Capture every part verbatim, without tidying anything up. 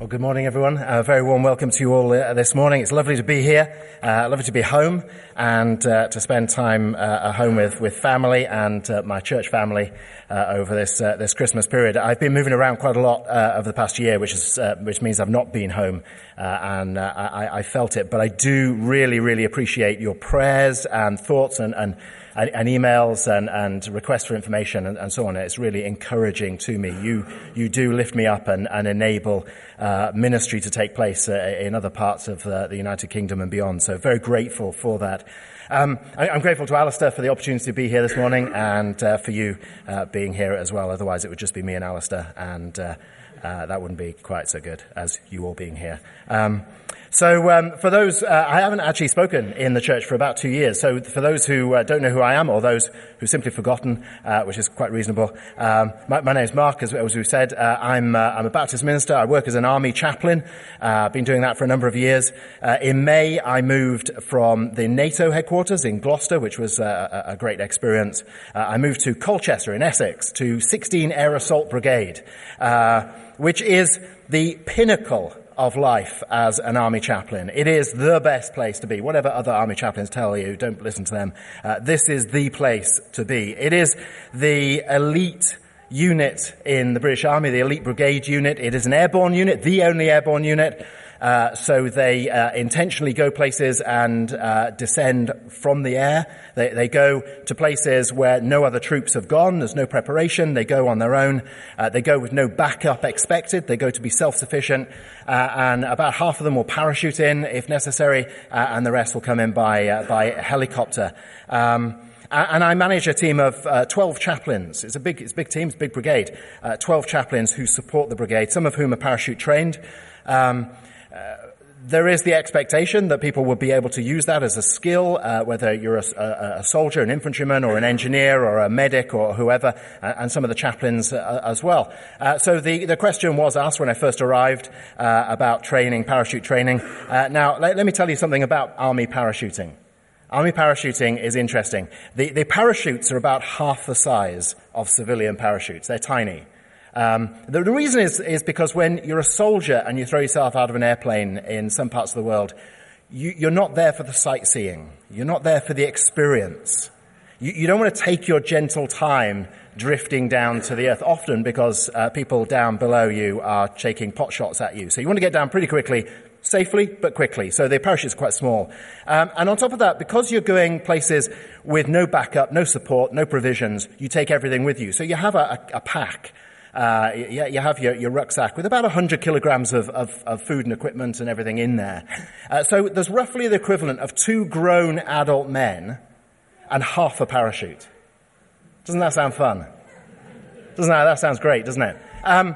Well, good morning, everyone. A very warm welcome to you all uh, this morning. It's lovely to be here, uh, lovely to be home, and uh, to spend time uh, at home with, with family and uh, my church family uh, over this uh, this Christmas period. I've been moving around quite a lot uh, over the past year, which is uh, which means I've not been home, uh, and uh, I, I felt it. But I do really, really appreciate your prayers and thoughts and and. And, and emails and, and requests for information and, and so on. It's really encouraging to me. You you do lift me up and, and enable uh, ministry to take place uh, in other parts of uh, the United Kingdom and beyond. So very grateful for that. Um, I, I'm grateful to Alistair for the opportunity to be here this morning, and uh, for you uh, being here as well. Otherwise, it would just be me and Alistair, and uh, uh, that wouldn't be quite so good as you all being here. Um, So um, for those, uh, I haven't actually spoken in the church for about two years. So for those who uh, don't know who I am, or those who've simply forgotten, uh, which is quite reasonable, um, my, my name is Mark, as, as we said. Uh, I'm, uh, I'm a Baptist minister. I work as an army chaplain. Uh, I've been doing that for a number of years. Uh, in May, I moved from the NATO headquarters in Gloucester, which was uh, a, a great experience. Uh, I moved to Colchester in Essex, to sixteen Air Assault Brigade, uh, which is the pinnacle of life as an army chaplain. It is the best place to be. Whatever other army chaplains tell you, don't listen to them. Uh, this is the place to be. It is the elite unit in the British Army, the elite brigade unit. It is an airborne unit, the only airborne unit. Uh, so they uh, intentionally go places and uh, descend from the air. They, they go to places where no other troops have gone. There's no preparation. They go on their own. Uh, they go with no backup expected. They go to be self-sufficient. Uh, and about half of them will parachute in if necessary, uh, and the rest will come in by uh, by helicopter. Um, And I manage a team of uh, twelve chaplains. It's a big, it's a big team, it's a big brigade. Uh, twelve chaplains who support the brigade, some of whom are parachute trained. Um, uh, there is the expectation that people will be able to use that as a skill, uh, whether you're a, a, a soldier, an infantryman, or an engineer, or a medic, or whoever, uh, and some of the chaplains uh, as well. Uh, so the, the question was asked when I first arrived uh, about training, parachute training. Uh, now, let, let me tell you something about army parachuting. Army parachuting is interesting. The, the parachutes are about half the size of civilian parachutes. They're tiny. Um, the, the reason is, is because when you're a soldier and you throw yourself out of an airplane in some parts of the world, you, you're not there for the sightseeing. You're not there for the experience. You, you don't want to take your gentle time drifting down to the earth, often because uh, people down below you are taking pot shots at you. So you want to get down pretty quickly, safely, but quickly. So the parachutes are quite small. Um, and on top of that, because you're going places with no backup, no support, no provisions, you take everything with you. So you have a, a, a pack. Uh, you, you have your, your rucksack with about one hundred kilograms of, of, of food and equipment and everything in there. Uh, so there's roughly the equivalent of two grown adult men and half a parachute. Doesn't that sound fun? Doesn't that? That sounds great, doesn't it? Um,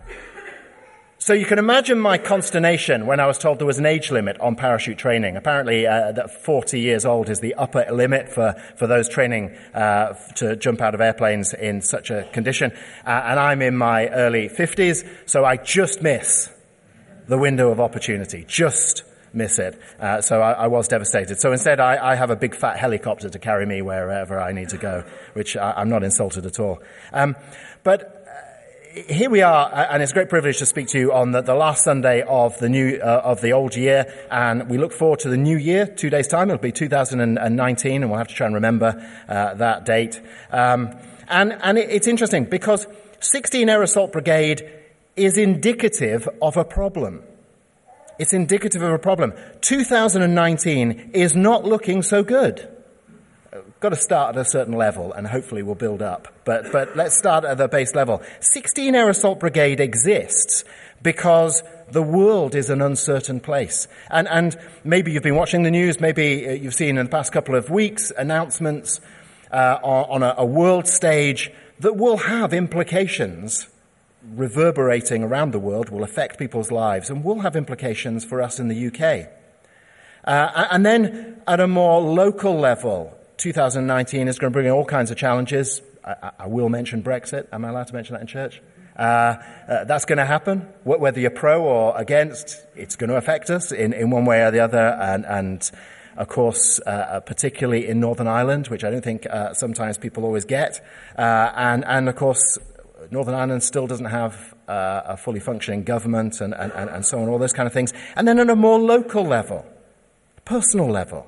So you can imagine my consternation when I was told there was an age limit on parachute training. Apparently, uh, that forty years old is the upper limit for, for those training uh, to jump out of airplanes in such a condition. Uh, and I'm in my early fifties, so I just miss the window of opportunity. Just miss it. Uh, so I, I was devastated. So instead, I, I have a big fat helicopter to carry me wherever I need to go, which I, I'm not insulted at all. Um, but here we are, and it's a great privilege to speak to you on the, the last Sunday of the new uh, of the old year, and we look forward to the new year. Two days' time, it'll be two thousand nineteen, and we'll have to try and remember uh, that date. Um, and and it, it's interesting because sixteen Air Assault Brigade is indicative of a problem. It's indicative of a problem. two thousand nineteen is not looking so good. Got to start at a certain level, and hopefully we'll build up. But but let's start at the base level. sixteen Air Assault Brigade exists because the world is an uncertain place. And and maybe you've been watching the news, maybe you've seen in the past couple of weeks announcements uh, on a, a world stage that will have implications reverberating around the world, will affect people's lives, and will have implications for us in the U K. Uh, and then at a more local level, two thousand nineteen is going to bring in all kinds of challenges. I, I will mention Brexit. Am I allowed to mention that in church? Uh, uh, that's going to happen. Whether you're pro or against, it's going to affect us in, in one way or the other. And, and of course, uh, particularly in Northern Ireland, which I don't think uh, sometimes people always get. Uh, and, and of course, Northern Ireland still doesn't have uh, a fully functioning government and, and, and so on, all those kind of things. And then on a more local level, personal level,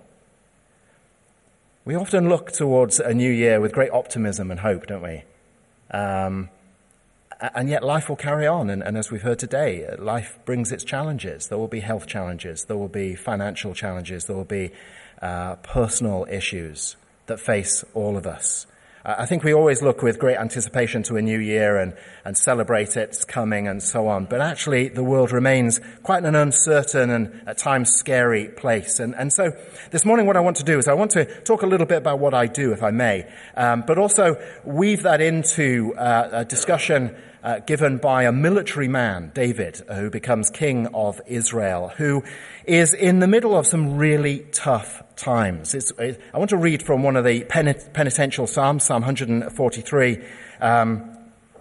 we often look towards a new year with great optimism and hope, don't we? Um, and yet life will carry on. And, and as we've heard today, life brings its challenges. There will be health challenges. There will be financial challenges. There will be uh, personal issues that face all of us. I think we always look with great anticipation to a new year and, and celebrate its coming and so on. But actually, the world remains quite an uncertain and at times scary place. And, and so this morning what I want to do is I want to talk a little bit about what I do, if I may, um, but also weave that into uh, a discussion uh, given by a military man, David, who becomes king of Israel, who is in the middle of some really tough times. It's, it, I want to read from one of the penit- penitential Psalms, Psalm one forty-three. Um,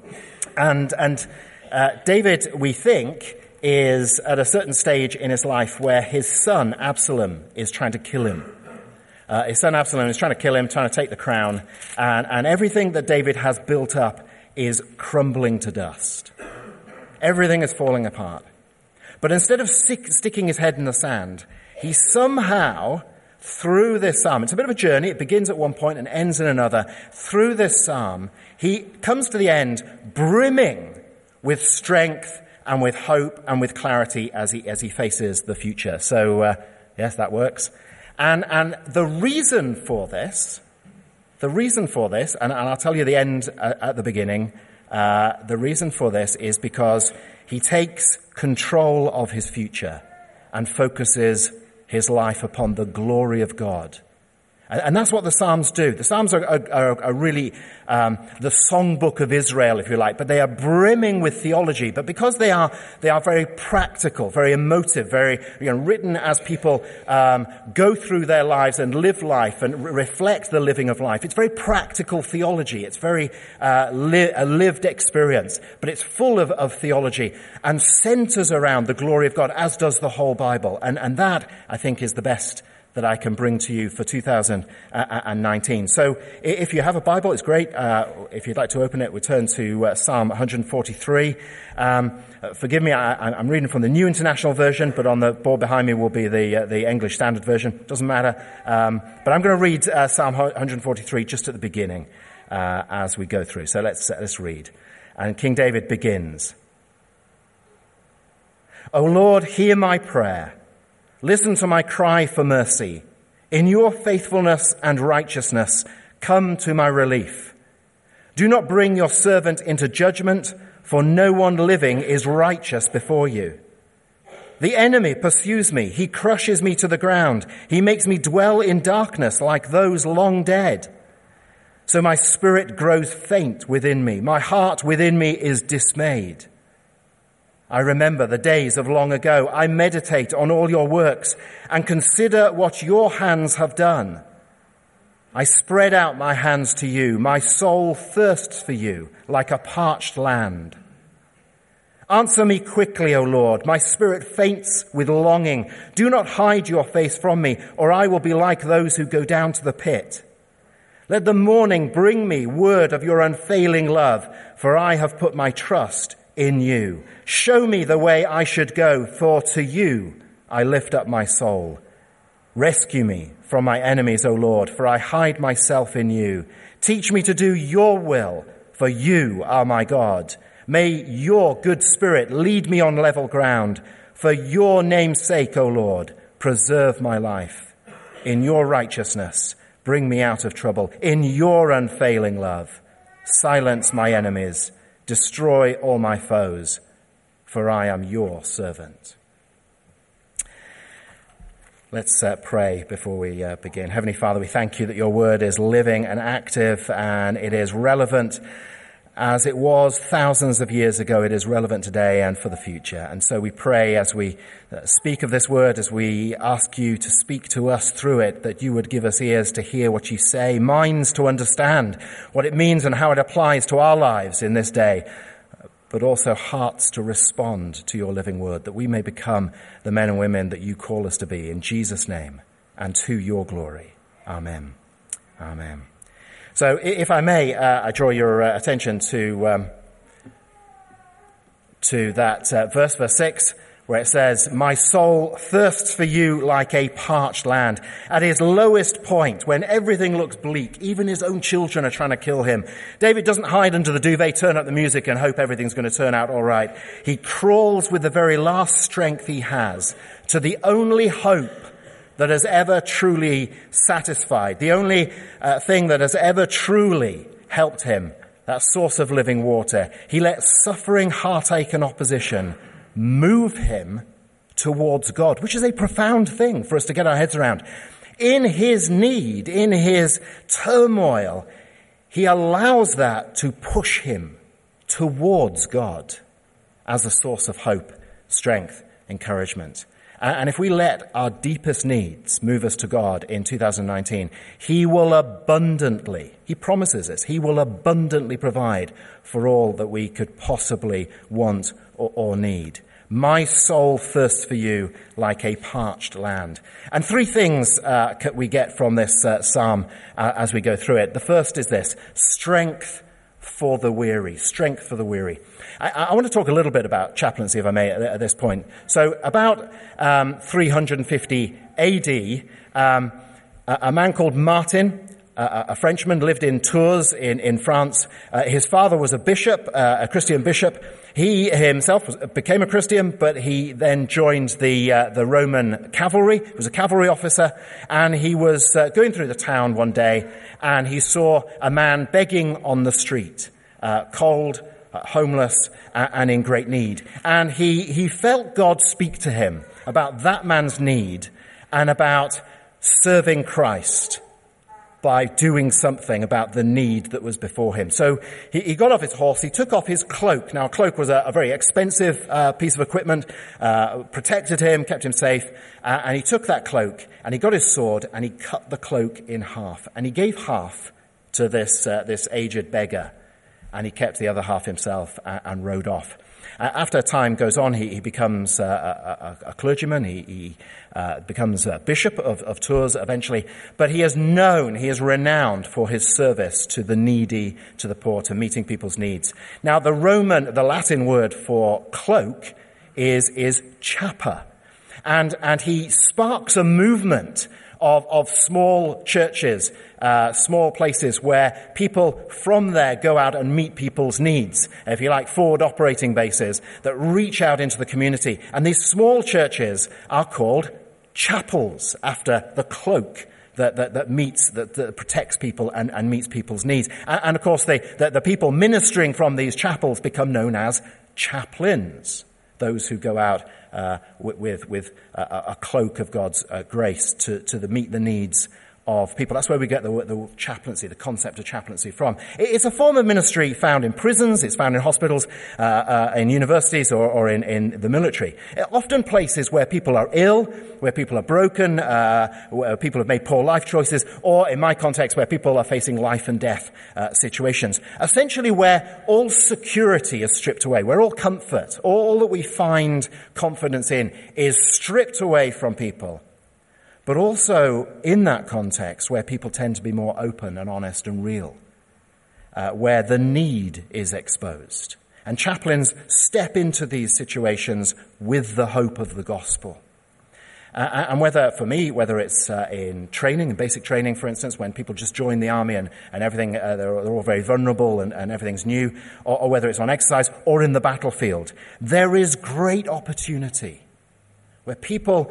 and and uh, David, we think, is at a certain stage in his life where his son, Absalom, is trying to kill him. Uh, his son, Absalom, is trying to kill him, trying to take the crown. And, and everything that David has built up is crumbling to dust. Everything is falling apart. But instead of stick, sticking his head in the sand, he somehow, through this psalm, it's a bit of a journey, it begins at one point and ends in another. Through this psalm, he comes to the end brimming with strength and with hope and with clarity as he as he faces the future. So, uh, yes, that works. And and the reason for this, the reason for this, and, and I'll tell you the end at, at the beginning, uh, the reason for this is because he takes control of his future and focuses his life upon the glory of God. And, and that's what the Psalms do. The Psalms are, are, are really um, the songbook of Israel, if you like, but they are brimming with theology. But because they are they are very practical, very emotive, very you know, written as people um, go through their lives and live life and re- reflect the living of life. It's very practical theology. It's very uh, li- a lived experience, but it's full of, of theology and centers around the glory of God, as does the whole Bible. And, and that, I think, is the best that I can bring to you for two thousand nineteen. So if you have a Bible, it's great. Uh, if you'd like to open it, we turn to uh, Psalm one forty-three. Um, uh, forgive me, I, I'm reading from the New International Version, but on the board behind me will be the uh, the English Standard Version. Doesn't matter. Um, but I'm going to read uh, Psalm one forty-three just at the beginning uh, as we go through. So let's uh, let's read. And King David begins. O Lord, hear my prayer. Listen to my cry for mercy. In your faithfulness and righteousness, come to my relief. Do not bring your servant into judgment, for no one living is righteous before you. The enemy pursues me. He crushes me to the ground. He makes me dwell in darkness like those long dead. So my spirit grows faint within me. My heart within me is dismayed. I remember the days of long ago. I meditate on all your works and consider what your hands have done. I spread out my hands to you. My soul thirsts for you like a parched land. Answer me quickly, O Lord. My spirit faints with longing. Do not hide your face from me, or I will be like those who go down to the pit. Let the morning bring me word of your unfailing love, for I have put my trust in you. Show me the way I should go, for to you I lift up my soul. Rescue me from my enemies, O Lord, for I hide myself in you. Teach me to do your will, for you are my God. May your good spirit lead me on level ground. For your name's sake, O Lord, preserve my life. In your righteousness, bring me out of trouble. In your unfailing love, silence my enemies. Destroy all my foes, for I am your servant. Let's uh, pray before we uh, begin. Heavenly Father, we thank you that your word is living and active, and it is relevant as it was thousands of years ago. It is relevant today and for the future. And so we pray as we speak of this word, as we ask you to speak to us through it, that you would give us ears to hear what you say, minds to understand what it means and how it applies to our lives in this day, but also hearts to respond to your living word, that we may become the men and women that you call us to be, in Jesus' name and to your glory. Amen. Amen. So if I may, uh, I draw your uh, attention to um, to that uh, verse, verse six, where it says, my soul thirsts for you like a parched land. At his lowest point, when everything looks bleak, even his own children are trying to kill him, David doesn't hide under the duvet, turn up the music and hope everything's going to turn out all right. He crawls with the very last strength he has to the only hope that has ever truly satisfied, the only uh, thing that has ever truly helped him, that source of living water. He lets suffering, heartache and opposition move him towards God, which is a profound thing for us to get our heads around. In his need, in his turmoil, he allows that to push him towards God as a source of hope, strength, encouragement. And if we let our deepest needs move us to God in two thousand nineteen, he will abundantly, he promises us, he will abundantly provide for all that we could possibly want or, or need. My soul thirsts for you like a parched land. And three things uh, we get from this uh, psalm uh, as we go through it. The first is this: strength for the weary. Strength for the weary. I, I want to talk a little bit about chaplaincy, if I may, at, at this point. So about um, three hundred fifty A D, um, a, a man called Martin, Uh, a Frenchman, lived in Tours in, in France. Uh, his father was a bishop, uh, a Christian bishop. He himself was, became a Christian, but he then joined the uh, the Roman cavalry. He was a cavalry officer, and he was uh, going through the town one day, and he saw a man begging on the street, uh, cold, uh, homeless, uh, and in great need. And he, he felt God speak to him about that man's need and about serving Christ by doing something about the need that was before him. So he, he got off his horse, he took off his cloak. Now, a cloak was a, a very expensive uh, piece of equipment, uh, protected him, kept him safe, uh, and he took that cloak, and he got his sword, and he cut the cloak in half, and he gave half to this uh, this aged beggar, and he kept the other half himself and, and rode off. Uh, after time goes on, he, he becomes uh, a, a, a clergyman. He, he uh, becomes a bishop of, of Tours eventually. But he is known, he is renowned for his service to the needy, to the poor, to meeting people's needs. Now, the Roman, the Latin word for cloak is is chappa, and and he sparks a movement of of small churches, uh, small places where people from there go out and meet people's needs, if you like, forward operating bases that reach out into the community. And these small churches are called chapels, after the cloak that, that, that meets, that, that protects people and, and meets people's needs. And, and of course, they, the, the people ministering from these chapels become known as chaplains, those who go out uh, with, with, with a, a cloak of God's uh, grace to, to the, meet the needs of people. That's where we get the, the chaplaincy, the concept of chaplaincy from. It's a form of ministry found in prisons, it's found in hospitals, uh, uh, in universities, or, or in, in the military. Often places where people are ill, where people are broken, uh, where people have made poor life choices, or in my context, where people are facing life and death uh, situations. Essentially where all security is stripped away, where all comfort, all that we find confidence in is stripped away from people. But also in that context where people tend to be more open and honest and real, uh, where the need is exposed. And chaplains step into these situations with the hope of the gospel. Uh, and whether, for me, whether it's uh, in training, in basic training, for instance, when people just join the army and, and everything, uh, they're, they're all very vulnerable and, and everything's new, or, or whether it's on exercise or in the battlefield, there is great opportunity where people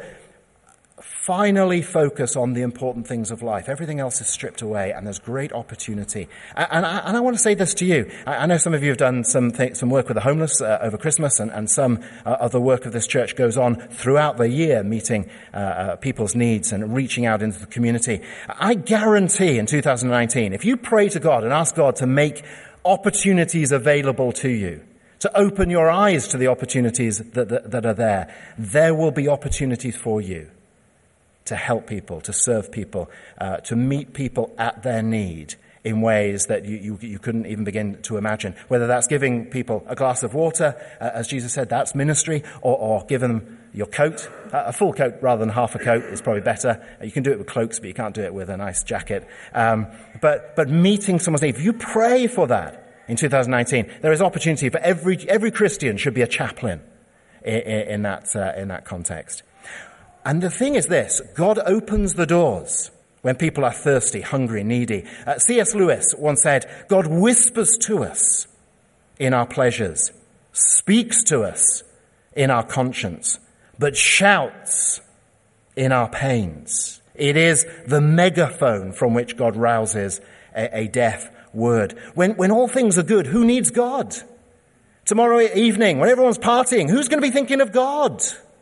finally focus on the important things of life. Everything else is stripped away, and there's great opportunity. And, and, I, and I want to say this to you. I, I know some of you have done some th- some work with the homeless uh, over Christmas, and, and some uh, of the work of this church goes on throughout the year, meeting uh, uh, people's needs and reaching out into the community. I guarantee in two thousand nineteen, if you pray to God and ask God to make opportunities available to you, to open your eyes to the opportunities that, that, that are there, there will be opportunities for you to help people, to serve people, uh, to meet people at their need in ways that you, you, you couldn't even begin to imagine. Whether that's giving people a glass of water, uh, as Jesus said, that's ministry, or, or giving them your coat. Uh, a full coat rather than half a coat is probably better. You can do it with cloaks, but you can't do it with a nice jacket. Um, but, but meeting someone's need, if you pray for that, in two thousand nineteen. There is opportunity for every every Christian should be a chaplain in, in that uh, in that context. And the thing is this: God opens the doors when people are thirsty, hungry, needy. Uh, C S Lewis once said, "God whispers to us in our pleasures, speaks to us in our conscience, but shouts in our pains." It is the megaphone from which God rouses a, a deaf word. When, when all things are good, who needs God? Tomorrow evening, when everyone's partying, who's going to be thinking of God?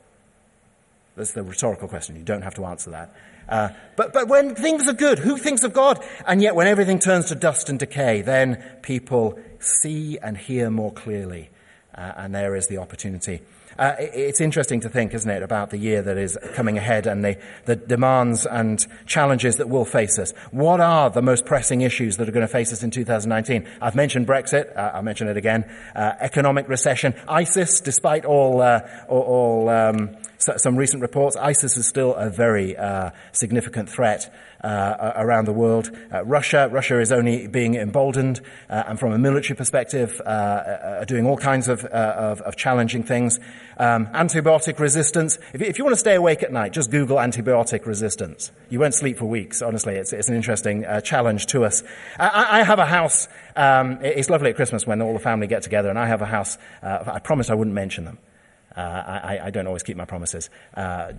That's the rhetorical question. You don't have to answer that. Uh, but, but when things are good, who thinks of God? And yet when everything turns to dust and decay, then people see and hear more clearly. Uh, and there is the opportunity. Uh, it's interesting to think, isn't it, about the year that is coming ahead and the, the demands and challenges that will face us. What are the most pressing issues that are going to face us in two thousand nineteen? I've mentioned Brexit. Uh, I'll mention it again. Uh, economic recession. ISIS, despite all, uh, all, all um, some recent reports, ISIS is still a very uh, significant threat uh, around the world. Uh, Russia, Russia is only being emboldened, uh, and from a military perspective, uh, are doing all kinds of, uh, of, of challenging things. Um, antibiotic resistance. If, if you want to stay awake at night, just Google antibiotic resistance. You won't sleep for weeks. Honestly, it's, it's an interesting uh, challenge to us. I, I have a house. Um, it's lovely at Christmas when all the family get together, and I have a house. Uh, I promised I wouldn't mention them. Uh, I, I don't always keep my promises. Uh,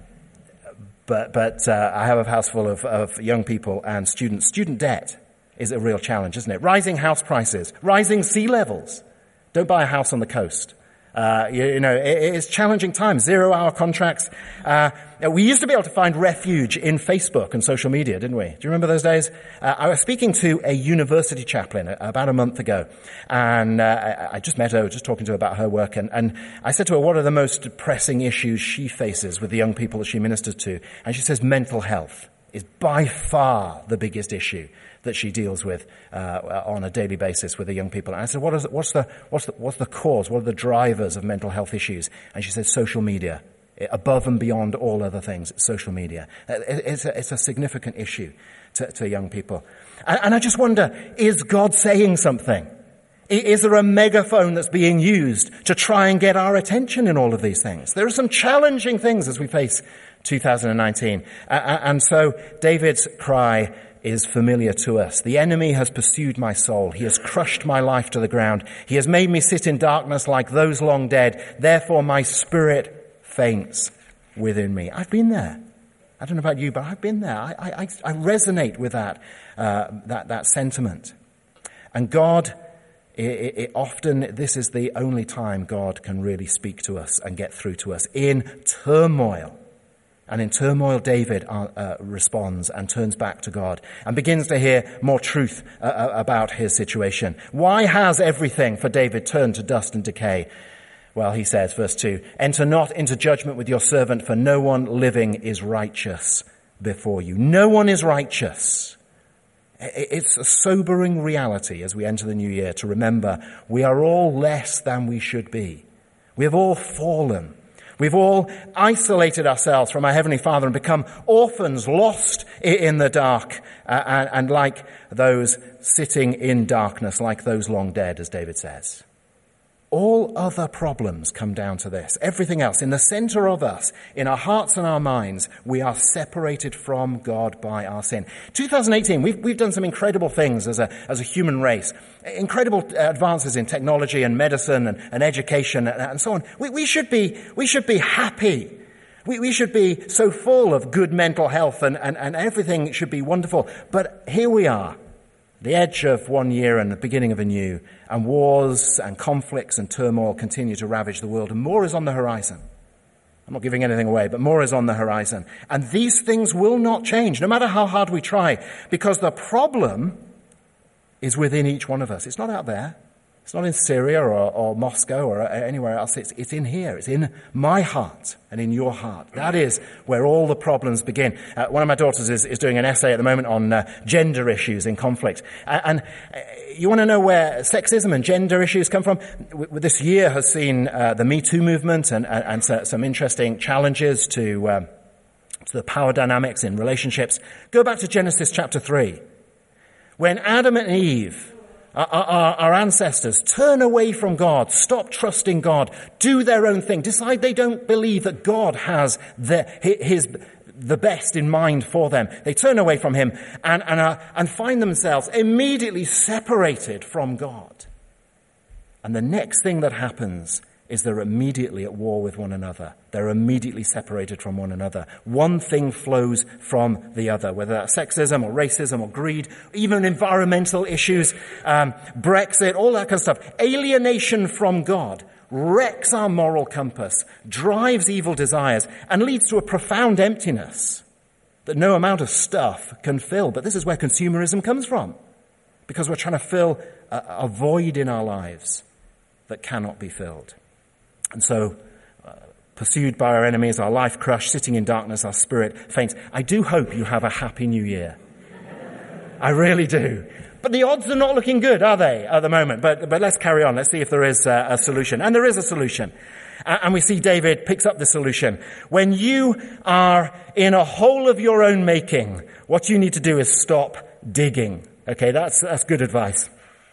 but but uh, I have a house full of, of young people and students. Student debt is a real challenge, isn't it? Rising house prices, rising sea levels. Don't buy a house on the coast. Uh, you, you know, it, it's challenging times. Zero-hour contracts. Uh, we used to be able to find refuge in Facebook and social media, didn't we? Do you remember those days? Uh, I was speaking to a university chaplain about a month ago, and uh, I just met her, just talking to her about her work, and, and I said to her, what are the most pressing issues she faces with the young people that she ministers to? And she says mental health is by far the biggest issue that she deals with uh, on a daily basis with the young people. And I said, what is, what's the what's the what's the cause? What are the drivers of mental health issues? And she said, social media, above and beyond all other things. Social media. It's a, it's a significant issue to, to young people. And, and I just wonder, is God saying something? Is there a megaphone that's being used to try and get our attention in all of these things? There are some challenging things as we face two thousand nineteen. Uh, and so David's cry is familiar to us. The enemy has pursued my soul. He has crushed my life to the ground. He has made me sit in darkness like those long dead. Therefore my spirit faints within me. I've been there. I don't know about you, but I've been there. I, I, I resonate with that, uh, that, that sentiment. And God, it, it often, this is the only time God can really speak to us and get through to us in turmoil. And in turmoil, David uh, uh, responds and turns back to God and begins to hear more truth uh, about his situation. Why has everything for David turned to dust and decay? Well, he says, verse two, enter not into judgment with your servant, for no one living is righteous before you. No one is righteous. It's a sobering reality as we enter the new year to remember we are all less than we should be. We have all fallen. We've all isolated ourselves from our Heavenly Father and become orphans, lost in the dark, uh, and, and like those sitting in darkness, like those long dead, as David says. All other problems come down to this. Everything else, in the center of us, in our hearts and our minds, we are separated from God by our sin. twenty eighteen, we've, we've done some incredible things as a, as a human race. Incredible advances in technology and medicine and, and education and, and so on. We, we should be, we should be happy. We, we should be so full of good mental health and, and, and everything should be wonderful. But here we are. The edge of one year and the beginning of a new, and wars and conflicts and turmoil continue to ravage the world, and more is on the horizon. I'm not giving anything away, but more is on the horizon. And these things will not change, no matter how hard we try, because the problem is within each one of us. It's not out there. It's not in Syria or, or Moscow or anywhere else. It's, it's in here. It's in my heart and in your heart. That is where all the problems begin. Uh, one of my daughters is, is doing an essay at the moment on uh, gender issues in conflict. Uh, and uh, you want to know where sexism and gender issues come from? W- this year has seen uh, the Me Too movement and, and, and so, some interesting challenges to, um, to the power dynamics in relationships. Go back to Genesis chapter three. When Adam and Eve Our, our, our ancestors turn away from God, stop trusting God, do their own thing, decide they don't believe that God has the, his, the best in mind for them. They turn away from him and, and, uh, and find themselves immediately separated from God. And the next thing that happens is they're immediately at war with one another. They're immediately separated from one another. One thing flows from the other, whether that's sexism or racism or greed, even environmental issues, um, Brexit, all that kind of stuff. Alienation from God wrecks our moral compass, drives evil desires, and leads to a profound emptiness that no amount of stuff can fill. But this is where consumerism comes from, because we're trying to fill a, a void in our lives that cannot be filled. And so, uh, pursued by our enemies, our life crushed, sitting in darkness, our spirit faints. I do hope you have a happy new year. I really do. But the odds are not looking good, are they, at the moment? But, but let's carry on. Let's see if there is uh, a solution. And there is a solution. Uh, and we see David picks up the solution. When you are in a hole of your own making, what you need to do is stop digging. Okay, that's, that's good advice.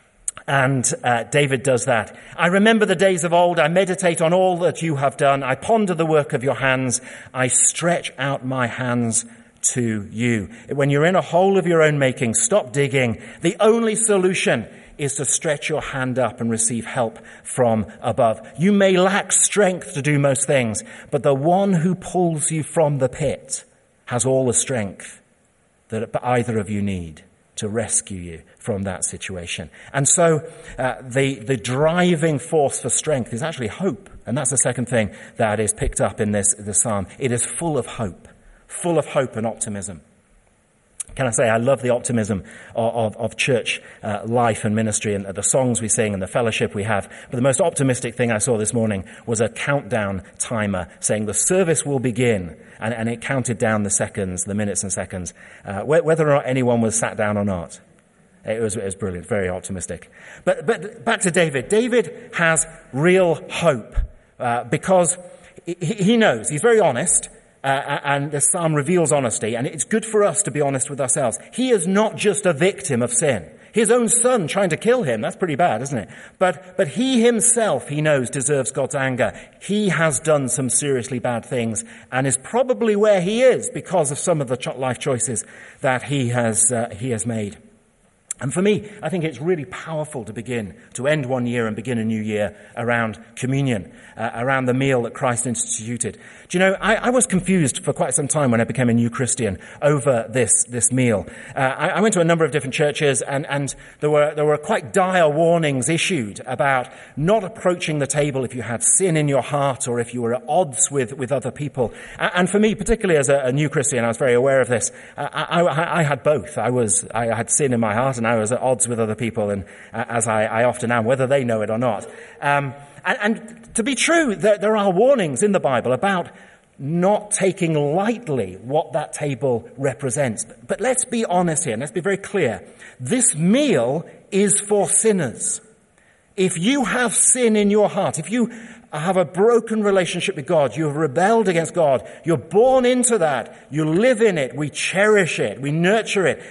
And uh, David does that. I remember the days of old. I meditate on all that you have done. I ponder the work of your hands. I stretch out my hands to you. When you're in a hole of your own making, stop digging. The only solution is to stretch your hand up and receive help from above. You may lack strength to do most things, but the one who pulls you from the pit has all the strength that either of you need to rescue you from that situation. And so uh, the, the driving force for strength is actually hope. And that's the second thing that is picked up in this, this psalm. It is full of hope, full of hope and optimism. Can I say, I love the optimism of, of, of church uh, life and ministry and the songs we sing and the fellowship we have. But the most optimistic thing I saw this morning was a countdown timer saying the service will begin. And, and it counted down the seconds, the minutes and seconds, uh, whether or not anyone was sat down or not. It was, it was brilliant, very optimistic. But, but back to David. David has real hope uh, because he, he knows, he's very honest. Uh, and the psalm reveals honesty, and it's good for us to be honest with ourselves. He is not just a victim of sin. His own son trying to kill him, that's pretty bad, isn't it? But, but he himself, he knows, deserves God's anger. He has done some seriously bad things and is probably where he is because of some of the life choices that he has, uh, he has made. And for me, I think it's really powerful to begin, to end one year and begin a new year around communion, uh, around the meal that Christ instituted. Do you know, I, I was confused for quite some time when I became a new Christian over this, this meal. Uh, I, I went to a number of different churches and, and there were, there were quite dire warnings issued about not approaching the table if you had sin in your heart or if you were at odds with, with other people. And for me, particularly as a, a new Christian, I was very aware of this. I, I, I had both. I was, I had sin in my heart and I was at odds with other people, and uh, as I, I often am, whether they know it or not. Um, and, and to be true, there, there are warnings in the Bible about not taking lightly what that table represents. But, but let's be honest here, and let's be very clear. This meal is for sinners. If you have sin in your heart, if you have a broken relationship with God, you have rebelled against God, you're born into that, you live in it, we cherish it, we nurture it.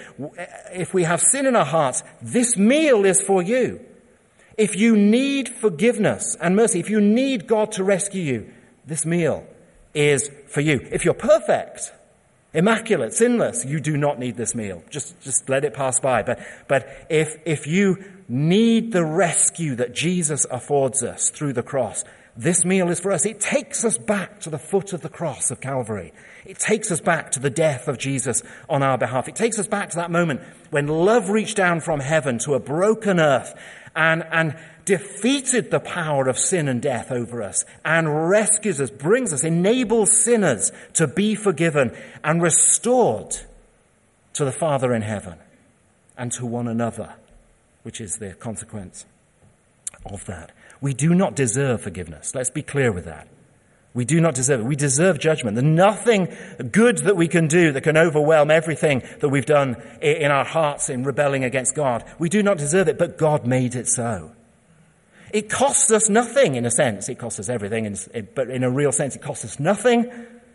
If we have sin in our hearts, this meal is for you. If you need forgiveness and mercy, if you need God to rescue you, this meal is for you. If you're perfect, immaculate, sinless, you do not need this meal. Just, just let it pass by. But, but if, if you need the rescue that Jesus affords us through the cross, this meal is for us. It takes us back to the foot of the cross of Calvary. It takes us back to the death of Jesus on our behalf. It takes us back to that moment when love reached down from heaven to a broken earth and, and defeated the power of sin and death over us and rescues us, brings us, enables sinners to be forgiven and restored to the Father in heaven and to one another, which is the consequence of that. We do not deserve forgiveness. Let's be clear with that. We do not deserve it. We deserve judgment. There's nothing good that we can do that can overwhelm everything that we've done in our hearts in rebelling against God. We do not deserve it, but God made it so. It costs us nothing, in a sense. It costs us everything, but in a real sense, it costs us nothing.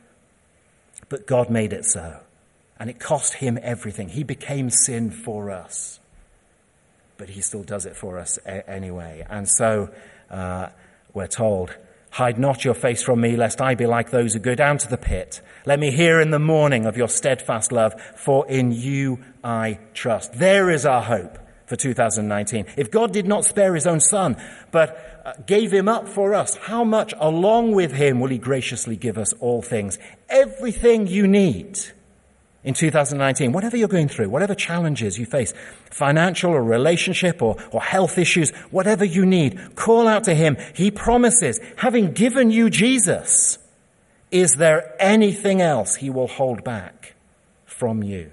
But God made it so. And it cost him everything. He became sin for us. but he still does it for us a- anyway. And so uh, we're told, hide not your face from me, lest I be like those who go down to the pit. Let me hear in the morning of your steadfast love, for in you I trust. There is our hope for two thousand nineteen. If God did not spare his own son, but uh, gave him up for us, how much along with him will he graciously give us all things? Everything you need in two thousand nineteen, whatever you're going through, whatever challenges you face, financial or relationship or, or health issues, whatever you need, call out to him. He promises, having given you Jesus, is there anything else he will hold back from you?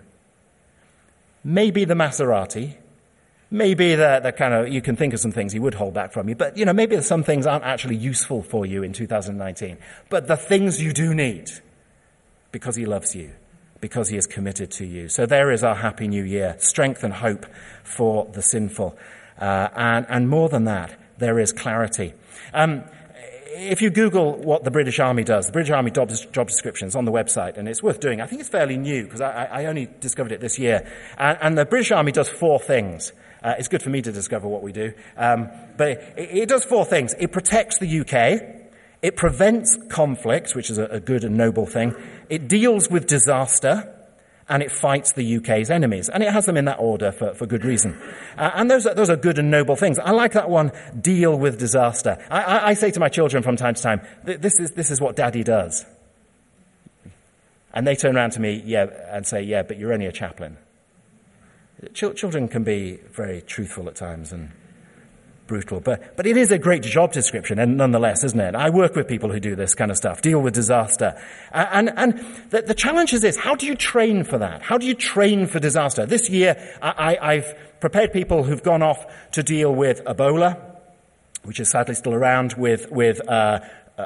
Maybe the Maserati, maybe the, the kind of, you can think of some things he would hold back from you, but you know, maybe some things aren't actually useful for you in two thousand nineteen. But the things you do need, because he loves you, because he is committed to you. So there is our happy new year, strength and hope for the sinful. Uh, and, and more than that, there is clarity. Um, if you Google what the British Army does, the British Army job, job description is on the website, and it's worth doing. I think it's fairly new, because I, I only discovered it this year. And, and the British Army does four things. Uh, it's good for me to discover what we do. Um, but it, it does four things. It protects the U K. It prevents conflict, which is a, a good and noble thing. It deals with disaster, and it fights the U K's enemies. And it has them in that order for, for good reason. Uh, and those are, those are good and noble things. I like that one, deal with disaster. I, I, I say to my children from time to time, this is, this is what Daddy does. And they turn around to me, yeah, and say, yeah, but you're only a chaplain. Ch- children can be very truthful at times and brutal, but, but it is a great job description, and nonetheless, isn't it? I work with people who do this kind of stuff, deal with disaster. Uh, and and the, the challenge is this, how do you train for that? How do you train for disaster? This year, I, I, I've prepared people who've gone off to deal with Ebola, which is sadly still around, with, with uh, uh,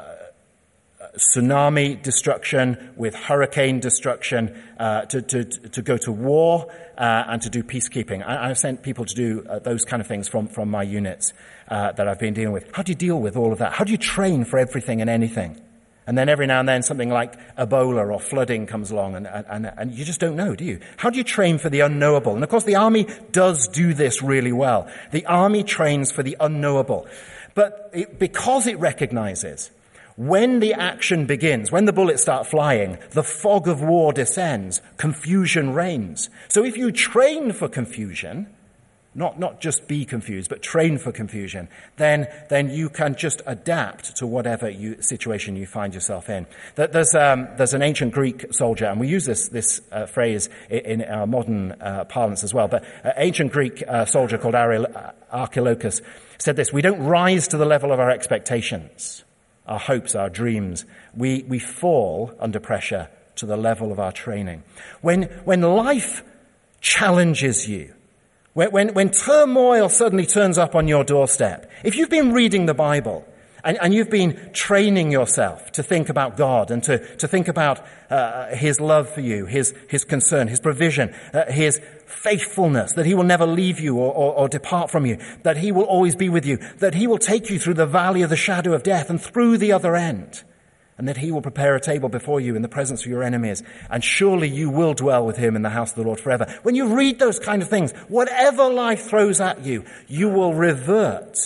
tsunami destruction, with hurricane destruction, uh, to, to, to go to war, uh, and to do peacekeeping. I, I've sent people to do uh, those kind of things from, from my units, uh, that I've been dealing with. How do you deal with all of that? How do you train for everything and anything? And then every now and then something like Ebola or flooding comes along, and, and, and you just don't know, do you? How do you train for the unknowable? And of course the army does do this really well. The army trains for the unknowable. But it, because it recognizes when the action begins, when the bullets start flying, the fog of war descends, confusion reigns. So if you train for confusion, not, not just be confused, but train for confusion, then, then you can just adapt to whatever you, situation you find yourself in. There's, um, there's an ancient Greek soldier, and we use this, this uh, phrase in, in our modern uh, parlance as well, but an ancient Greek uh, soldier called Archilochus said this: we don't rise to the level of our expectations, our hopes, our dreams. We, we fall under pressure to the level of our training. When, when life challenges you, when, when, when turmoil suddenly turns up on your doorstep, if you've been reading the Bible and, and you've been training yourself to think about God and to, to think about uh, his love for you, his, his concern, his provision, uh, his faithfulness, that he will never leave you or, or, or depart from you, that he will always be with you, that he will take you through the valley of the shadow of death and through the other end, and that he will prepare a table before you in the presence of your enemies, and surely you will dwell with him in the house of the Lord forever. When you read those kind of things, whatever life throws at you, you will revert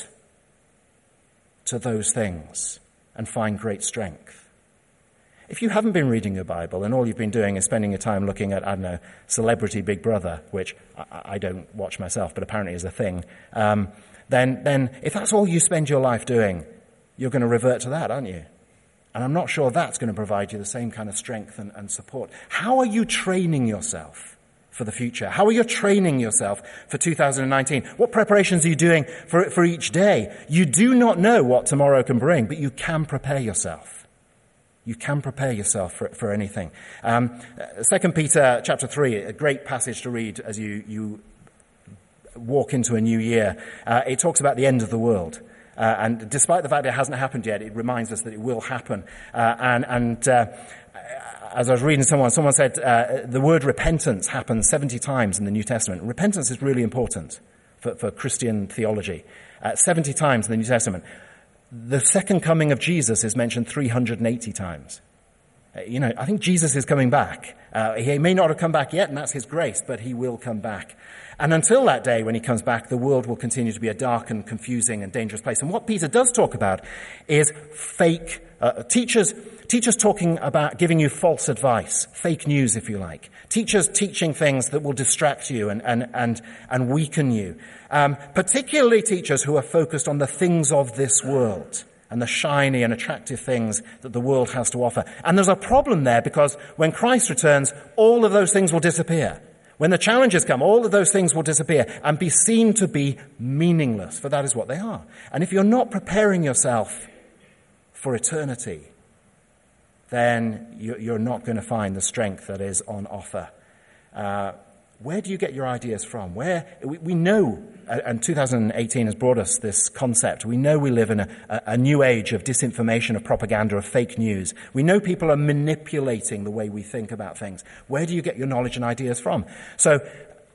to those things and find great strength. If you haven't been reading your Bible and all you've been doing is spending your time looking at, I don't know, Celebrity Big Brother, which I, I don't watch myself, but apparently is a thing, um, then, then if that's all you spend your life doing, you're going to revert to that, aren't you? And I'm not sure that's going to provide you the same kind of strength and, and support. How are you training yourself for the future? How are you training yourself for two thousand nineteen? What preparations are you doing for, for each day? You do not know what tomorrow can bring, but you can prepare yourself. You can prepare yourself for, for anything. Um, Second Peter chapter three, a great passage to read as you, you walk into a new year. Uh, it talks about the end of the world. Uh, and despite the fact it hasn't happened yet, it reminds us that it will happen. Uh, and and uh, as I was reading someone, someone said uh, the word repentance happens seventy times in the New Testament. Repentance is really important for, for Christian theology. Uh, seventy times in the New Testament. The second coming of Jesus is mentioned three hundred eighty times. Uh, you know, I think Jesus is coming back. Uh, he may not have come back yet, and that's his grace, but he will come back. And until that day when he comes back, the world will continue to be a dark and confusing and dangerous place. And what Peter does talk about is fake uh, teachers, teachers talking about giving you false advice, fake news, if you like. Teachers teaching things that will distract you and, and, and, and weaken you. Um, particularly teachers who are focused on the things of this world and the shiny and attractive things that the world has to offer. And there's a problem there because when Christ returns, all of those things will disappear. When the challenges come, all of those things will disappear and be seen to be meaningless, for that is what they are. And if you're not preparing yourself for eternity, then you're not going to find the strength that is on offer. Uh, where do you get your ideas from? Where we, we know, and two thousand eighteen has brought us this concept. We know we live in a, a new age of disinformation, of propaganda, of fake news. We know people are manipulating the way we think about things. Where do you get your knowledge and ideas from? So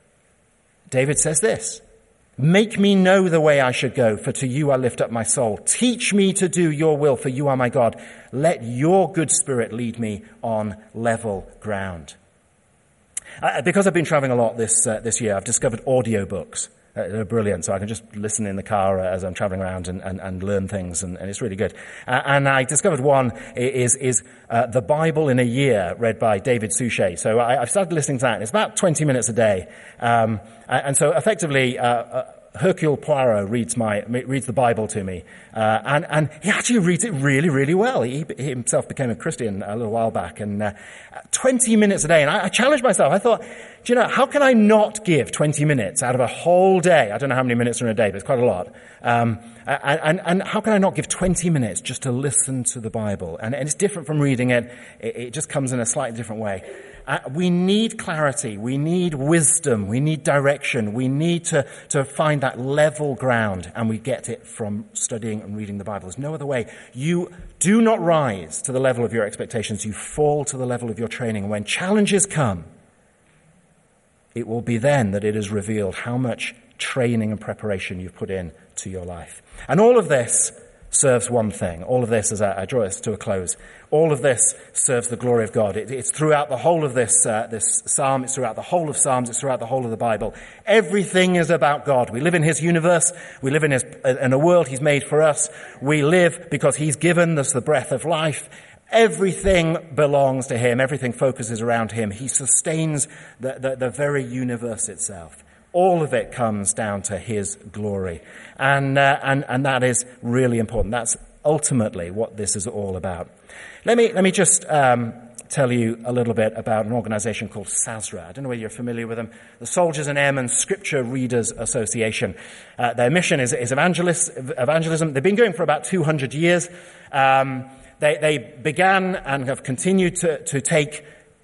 David says this, "Make me know the way I should go, for to you I lift up my soul. Teach me to do your will, for you are my God. Let your good spirit lead me on level ground." Uh, because I've been traveling a lot this uh, this year, I've discovered audiobooks. Uh, they're brilliant, so I can just listen in the car uh, as I'm traveling around and, and, and learn things, and, and it's really good. Uh, and I discovered one is is uh, The Bible in a Year, read by David Suchet. So I, I've started listening to that. It's about twenty minutes a day. Um, and so effectively, uh, uh, Hercule Poirot reads my reads the Bible to me, uh, and and he actually reads it really, really well. He, he himself became a Christian a little while back, and uh, twenty minutes a day. And I, I challenged myself. I thought, do you know, how can I not give twenty minutes out of a whole day? I don't know how many minutes are in a day, but it's quite a lot. Um, and, and, and how can I not give twenty minutes just to listen to the Bible? And, and it's different from reading it. It, it just comes in a slightly different way. Uh, we need clarity. We need wisdom. We need direction. We need to, to find that level ground, and we get it from studying and reading the Bible. There's no other way. You do not rise to the level of your expectations. You fall to the level of your training. And when challenges come, it will be then that it is revealed how much training and preparation you've put in to your life. And all of this serves one thing. All of this, as I, I draw this to a close, all of this serves the glory of God. It, it's throughout the whole of this uh, this psalm. It's throughout the whole of Psalms. It's throughout the whole of the Bible. Everything is about God. We live in his universe. We live in his in a world he's made for us. We live because he's given us the breath of life. Everything belongs to him. Everything focuses around him. He sustains the, the, the very universe itself. All of it comes down to his glory. And, uh, and, and that is really important. That's ultimately what this is all about. Let me, let me just, um, tell you a little bit about an organization called SASRA. I don't know whether you're familiar with them. The Soldiers and Airmen Scripture Readers Association. Uh, their mission is, is evangelist, evangelism. They've been going for about two hundred years. Um, they, they began and have continued to, to take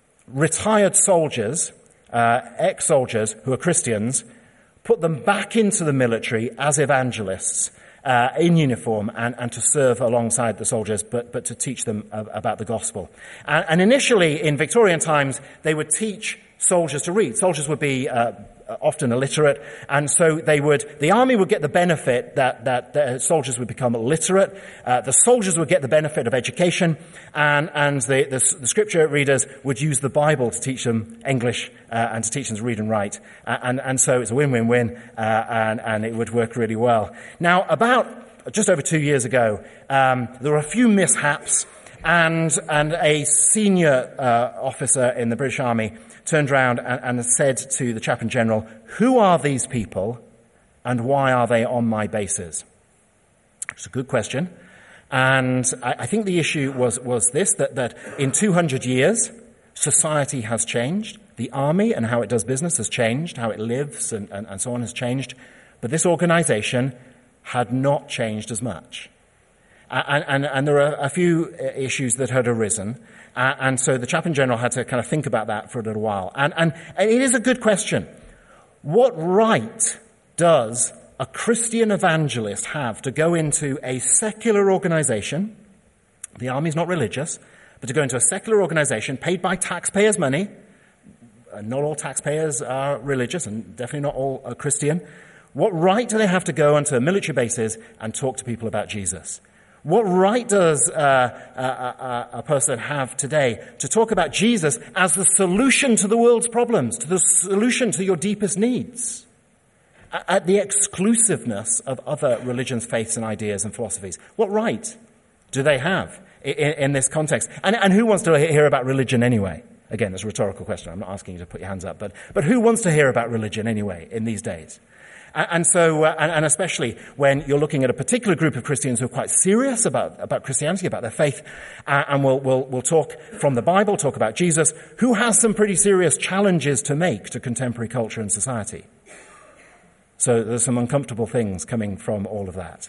retired soldiers, Uh, ex-soldiers who are Christians, put them back into the military as evangelists uh, in uniform and, and to serve alongside the soldiers, but, but to teach them uh, about the gospel. And, and initially, in Victorian times, they would teach soldiers to read. Soldiers would be uh, often illiterate, and so they would, the army would get the benefit that, that the soldiers would become literate. Uh, the soldiers would get the benefit of education, and, and the, the, the scripture readers would use the Bible to teach them English uh, and to teach them to read and write. Uh, and, and so it's a win-win-win, uh, and, and it would work really well. Now, about just over two years ago, um, there were a few mishaps, and, and a senior uh, officer in the British Army turned around and, and said to the Chaplain General, "Who are these people and why are they on my bases?" It's a good question. And I, I think the issue was, was this, that, that in two hundred years, society has changed. The army and how it does business has changed. How it lives and, and, and so on has changed. But this organization had not changed as much. And, and, and there are a few issues that had arisen. Uh, and so the Chaplain General had to kind of think about that for a little while. And, and, and it is a good question. What right does a Christian evangelist have to go into a secular organization? The army's not religious, but to go into a secular organization paid by taxpayers' money. Uh, not all taxpayers are religious, and definitely not all are Christian. What right do they have to go onto military bases and talk to people about Jesus? What right does uh, a, a, a person have today to talk about Jesus as the solution to the world's problems, to the solution to your deepest needs, at the exclusiveness of other religions, faiths, and ideas and philosophies? What right do they have in, in this context? And, and who wants to hear about religion anyway? Again, it's a rhetorical question. I'm not asking you to put your hands up, but but who wants to hear about religion anyway in these days? And so, uh, and, and especially when you're looking at a particular group of Christians who are quite serious about, about Christianity, about their faith, uh, and we'll, we'll, we'll talk from the Bible, talk about Jesus, who has some pretty serious challenges to make to contemporary culture and society. So there's some uncomfortable things coming from all of that.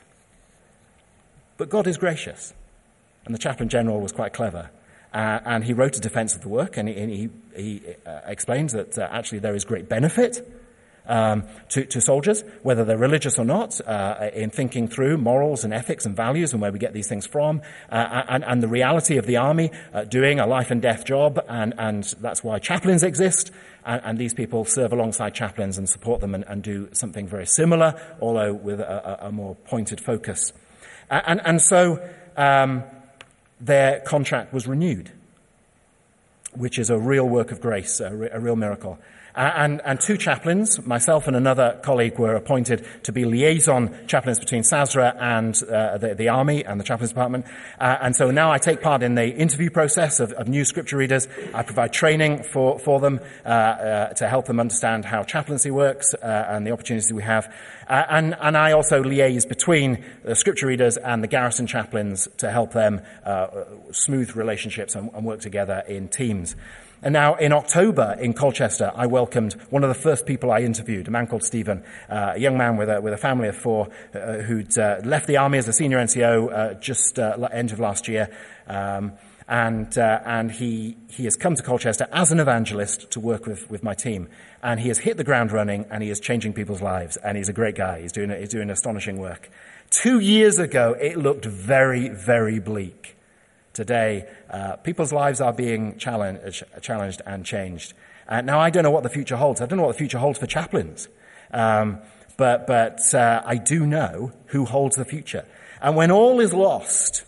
But God is gracious. And the chaplain general was quite clever. Uh, and he wrote a defense of the work, and he, and he, he uh, explains that uh, actually there is great benefit Um, to, to soldiers, whether they're religious or not, uh, in thinking through morals and ethics and values and where we get these things from, uh, and, and the reality of the army uh, doing a life and death job, and, and that's why chaplains exist, and, and these people serve alongside chaplains and support them and, and do something very similar, although with a, a more pointed focus. Uh, and, and so um, their contract was renewed, which is a real work of grace, a, re- a real miracle. Uh, and, and two chaplains, myself and another colleague, were appointed to be liaison chaplains between SASRA and uh, the, the Army and the Chaplains Department. Uh, and so now I take part in the interview process of, of new scripture readers. I provide training for, for them uh, uh, to help them understand how chaplaincy works uh, and the opportunities we have. Uh, and, and I also liaise between the scripture readers and the garrison chaplains to help them uh, smooth relationships and, and work together in teams. And now in October in Colchester, I welcomed one of the first people I interviewed, a man called Stephen, uh, a young man with a, with a family of four uh, who'd uh, left the army as a senior N C O uh, just uh, end of last year. Um, and uh, and he he has come to Colchester as an evangelist to work with, with my team. And he has hit the ground running, and he is changing people's lives. And he's a great guy. He's doing, he's doing astonishing work. Two years ago, it looked very, very bleak. Today, uh, people's lives are being challenged, challenged and changed. Uh, now, I don't know what the future holds. I don't know what the future holds for chaplains. Um, but but uh, I do know who holds the future. And when all is lost,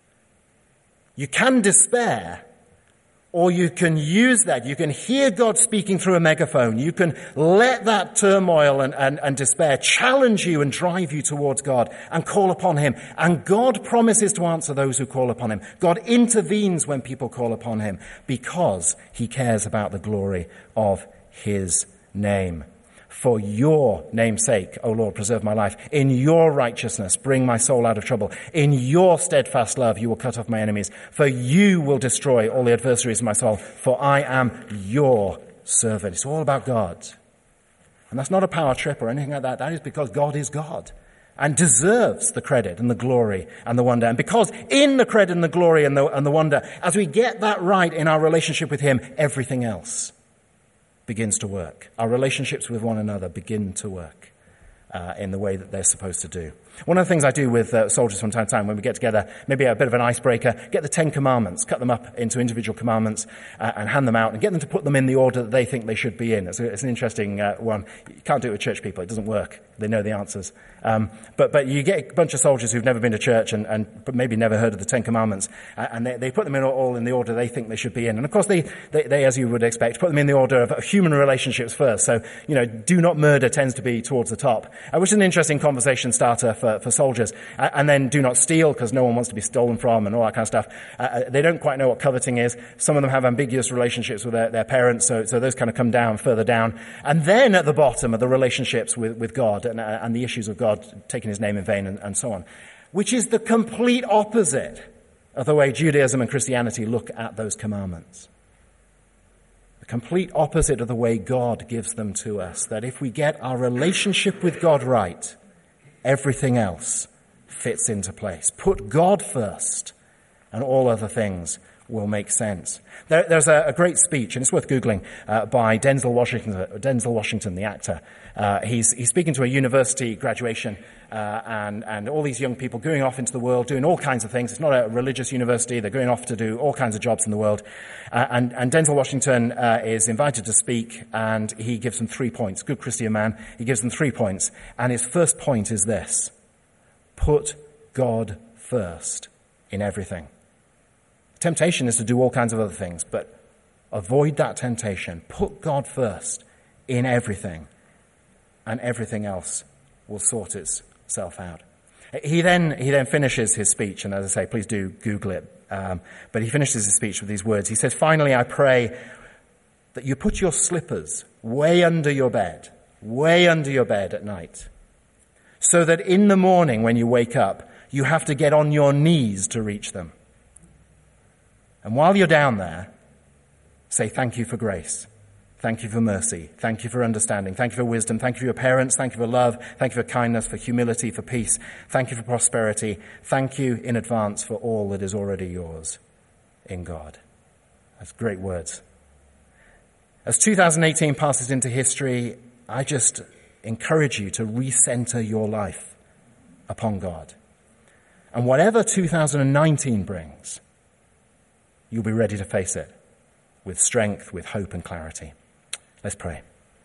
you can despair, or you can use that. You can hear God speaking through a megaphone. You can let that turmoil and, and, and despair challenge you and drive you towards God and call upon him. And God promises to answer those who call upon him. God intervenes when people call upon him because he cares about the glory of his name. For your name's sake, O Lord, preserve my life. In your righteousness, bring my soul out of trouble. In your steadfast love, you will cut off my enemies. For you will destroy all the adversaries of my soul. For I am your servant. It's all about God. And that's not a power trip or anything like that. That is because God is God and deserves the credit and the glory and the wonder. And because in the credit and the glory and the, and the wonder, as we get that right in our relationship with him, everything else begins to work. Our relationships with one another begin to work uh, in the way that they're supposed to do. One of the things I do with uh, soldiers from time to time when we get together, maybe a bit of an icebreaker, get the Ten Commandments, cut them up into individual commandments uh, and hand them out and get them to put them in the order that they think they should be in. It's, a, it's an interesting uh, one. You can't do it with church people. It doesn't work. They know the answers. Um, but, but you get a bunch of soldiers who've never been to church and, and maybe never heard of the Ten Commandments, uh, and they, they put them in all in the order they think they should be in. And of course they, they, they, as you would expect, put them in the order of human relationships first. So, you know, do not murder tends to be towards the top, uh, which is an interesting conversation starter for, for soldiers. Uh, and then do not steal, because no one wants to be stolen from and all that kind of stuff. Uh, they don't quite know what coveting is. Some of them have ambiguous relationships with their, their parents, so, so those kind of come down, further down. And then at the bottom are the relationships with, with God and, uh, and the issues of God, taking his name in vain and, and so on, which is the complete opposite of the way Judaism and Christianity look at those commandments. The complete opposite of the way God gives them to us, that if we get our relationship with God right, everything else fits into place. Put God first, and all other things will make sense. There, there's a, a great speech, and it's worth Googling, uh, by Denzel Washington, Denzel Washington, the actor. Uh, he's, he's speaking to a university graduation, uh, and, and all these young people going off into the world, doing all kinds of things. It's not a religious university. They're going off to do all kinds of jobs in the world. Uh, and, and Denzel Washington uh, is invited to speak, and he gives them three points. Good Christian man. He gives them three points. And his first point is this: put God first in everything. Temptation is to do all kinds of other things, but avoid that temptation. Put God first in everything, and everything else will sort itself out. He then he then finishes his speech, and as I say, please do Google it. Um, but he finishes his speech with these words. He says, "Finally, I pray that you put your slippers way under your bed, way under your bed at night, so that in the morning when you wake up, you have to get on your knees to reach them. And while you're down there, say thank you for grace. Thank you for mercy. Thank you for understanding. Thank you for wisdom. Thank you for your parents. Thank you for love. Thank you for kindness, for humility, for peace. Thank you for prosperity. Thank you in advance for all that is already yours in God." That's great words. As two thousand eighteen passes into history, I just encourage you to recenter your life upon God. And whatever two thousand nineteen brings, you'll be ready to face it with strength, with hope and clarity. Let's pray.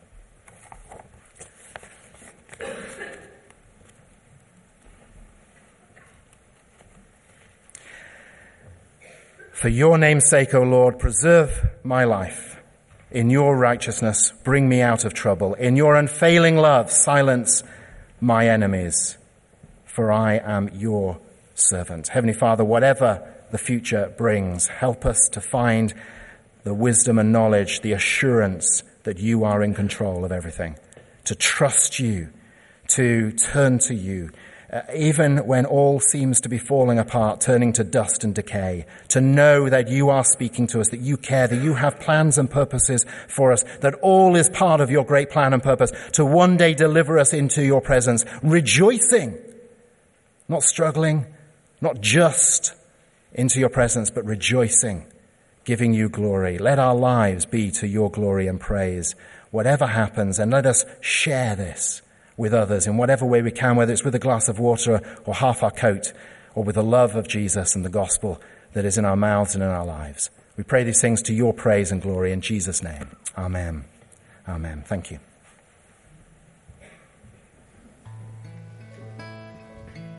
For your name's sake, O Lord, preserve my life. In your righteousness, bring me out of trouble. In your unfailing love, silence my enemies, for I am your servant. Heavenly Father, whatever the future brings, help us to find the wisdom and knowledge, the assurance that you are in control of everything, to trust you, to turn to you, uh, even when all seems to be falling apart, turning to dust and decay, to know that you are speaking to us, that you care, that you have plans and purposes for us, that all is part of your great plan and purpose, to one day deliver us into your presence, rejoicing, not struggling, not just into your presence, but rejoicing, giving you glory. Let our lives be to your glory and praise, whatever happens, and let us share this with others in whatever way we can, whether it's with a glass of water or half our coat, or with the love of Jesus and the gospel that is in our mouths and in our lives. We pray these things to your praise and glory in Jesus' name. Amen. Amen. Thank you.